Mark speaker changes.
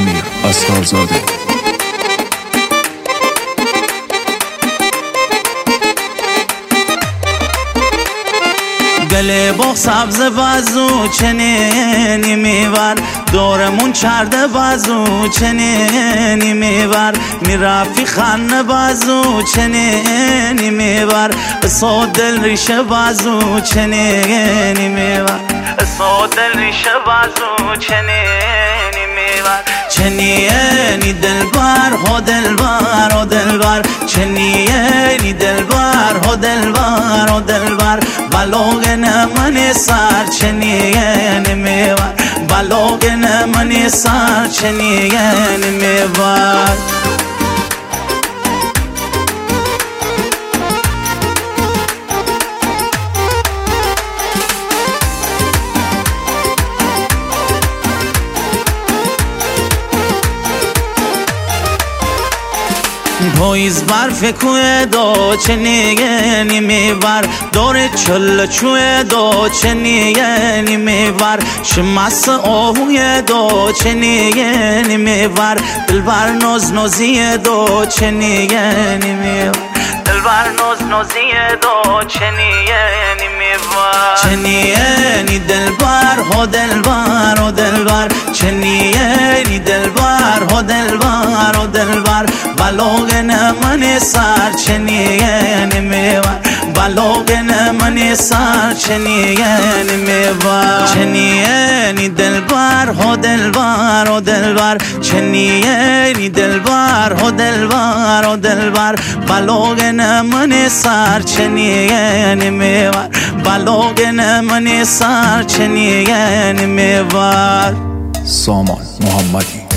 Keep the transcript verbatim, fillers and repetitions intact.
Speaker 1: امیر اسرارزاده.
Speaker 2: گل باغ سبز بازو چنینی میبر، دورمون چرده بازو چنینی میبر، میرفی خانه بازو چنینی میبر، سو دل ریشه بازو چنینی میبر، سو دل ریشه بازو چنینی میبر. چنینی دلبر ها دلبر ها دلبر، چنینی دلبر ها دلبر ها دلبر، بلوغ نمانی سر چنینی میبر، بلوغ نمانی سر چنینی میبر. پاییز برف کوه دو چنینی میبر، دور چل چوه دو چنینی میبر، شمس آهوی دو چنینی میبر، دلبر نوز نوزی دو چنینی میبر، دلبر نوز نوزی دو چنینی میبر. چنینی دلبر ها دلبر ها دلبر، چنینی دلبر ها دلبر ها دلبر، بلوغ نمانی سر چنینی میبر، بلوغ نمانی سر چنینی میبر. چنینی دلبر ها دلبر ها دلبر، چنینی دلبر ها دلبر ها دلبر، بلوغ نمانی سر چنینی میبر، بلوغ نمانی سر چنینی میبر.
Speaker 1: سامان محمدی.